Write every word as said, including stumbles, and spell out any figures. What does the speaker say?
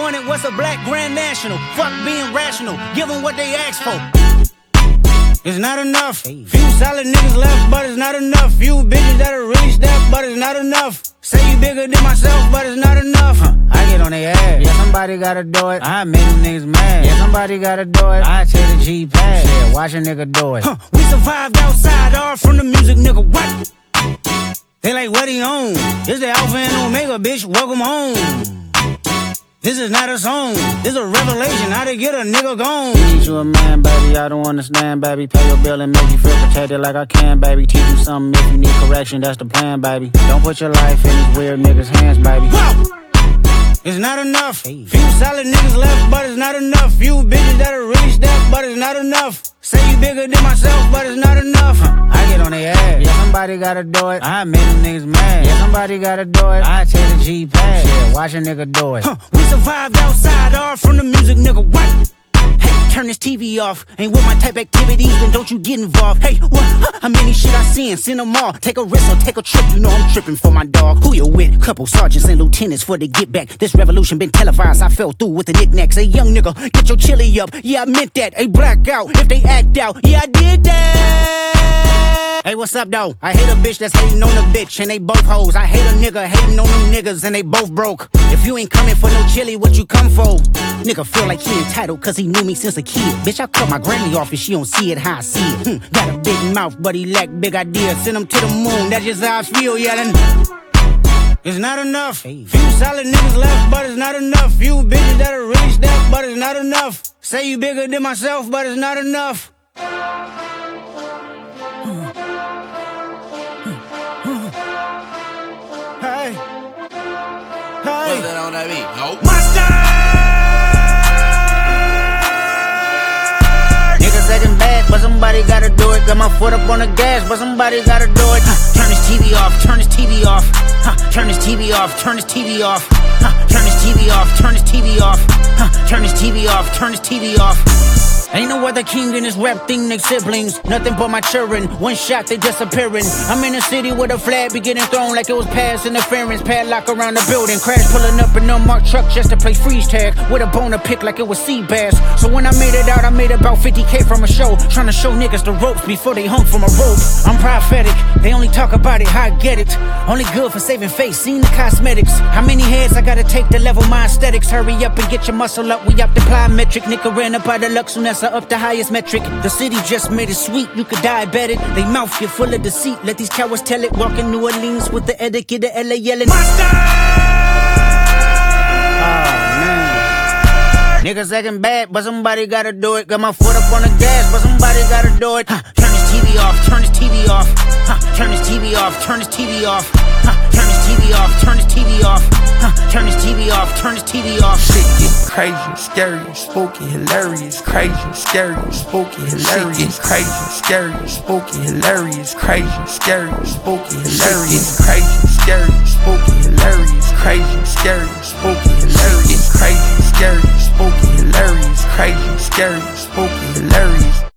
pointed, what's a black grand national? Fuck being rational, give them what they ask for. It's not enough. Few solid niggas left, but it's not enough. Few bitches that'll really step, but it's not enough. Say you bigger than myself, but it's not enough. Huh. I get on their ass. Yeah, somebody gotta do it. I make them niggas mad. Yeah, somebody gotta do it. I take the G pad. Yeah, watch a nigga do it. Huh. We survived outside, all from the music, nigga. What? They like, what he on? This the Alpha and Omega, bitch. Welcome home. This is not a song, this a revelation, how to get a nigga gone. Need you a man, baby, I don't understand, baby. Pay your bill and make you feel protected like I can, baby. Teach you something if you need correction, that's the plan, baby. Don't put your life in these weird niggas' hands, baby. Whoa! It's not enough. Few solid niggas left, but it's not enough. Few bitches that'll really step, but it's not enough. Say you bigger than myself, but it's not enough. Huh. I get on their ass. Yeah, somebody gotta do it. I make them niggas mad. Yeah, somebody gotta do it. I take the G pad. Yeah, watch a nigga do it. Huh. We survived outside, all from the music, nigga. What? Hey, turn this T V off. Ain't with my type activities, then don't you get involved. Hey, what? Huh? How many shit I seen? Send them all. Take a risk or take a trip. You know I'm tripping for my dog. Who you with? Couple sergeants and lieutenants for the get back. This revolution been televised. I fell through with the knickknacks. Hey, young nigga, get your chili up. Yeah, I meant that. Hey, black out if they act out. Yeah, I did that. Hey, what's up, though? I hate a bitch that's hating on a bitch, and they both hoes. I hate a nigga hating on them niggas, and they both broke. If you ain't coming for no chili, what you come for? Nigga feel like he entitled, cause he knew me since a kid. Bitch, I cut my granny off if she don't see it how I see it. Hmm, got a big mouth, but he lack big ideas. Send him to the moon, that's just how I feel, yelling. It's not enough. Few solid niggas left, but it's not enough. Few bitches that'll really step, but it's not enough. Say you bigger than myself, but it's not enough. Hey, hey, what's that on that beat? Nope. Monster! Niggas acting bad, but somebody gotta do it. Got my foot up on the gas, but somebody gotta do it. Huh. Turn this T V off, turn this T V off. Huh. Turn this T V off, turn this T V off. Huh. Turn this T V off, turn this T V off. Huh. Turn this T V off, turn this T V off. Ain't no other king in this rap thing, they siblings. Nothing but my children, one shot they disappearing. I'm in a city with a flag be getting thrown like it was past interference. Padlock around the building, crash pulling up an unmarked truck just to play freeze tag. With a bone to pick like it was sea bass. So when I made it out, I made about fifty K from a show. Trying to show niggas the ropes before they hung from a rope. I'm prophetic, they only talk about it, how I get it. Only good for saving face, seen the cosmetics. How many heads I gotta take to level my aesthetics? Hurry up and get your muscle up, we up the plyometric. Nigga ran up out of Lux, so that's up the highest metric. The city just made it sweet, you could diabetic. They mouth get full of deceit, let these cowards tell it. Walk in New Orleans with the etiquette of L A yelling Monster! Oh man, niggas acting bad, but somebody gotta do it. Got my foot up on the gas, but somebody gotta do it. Huh. Turn this T V off, turn this T V off. Huh. Turn this T V off, turn this T V off. Huh. Turn this T V off, turn this T V off. Huh. Turn this T V off, turn this T V off. Shit get crazy, scary, spooky, hilarious. Crazy, scary, spooky, hilarious. Shit get crazy, scary, spooky, hilarious. Crazy, scary, spooky, hilarious. Crazy, scary, spooky, hilarious. Crazy, scary, spooky, hilarious. Crazy, scary, spooky, hilarious. Crazy, scary, spooky, hilarious.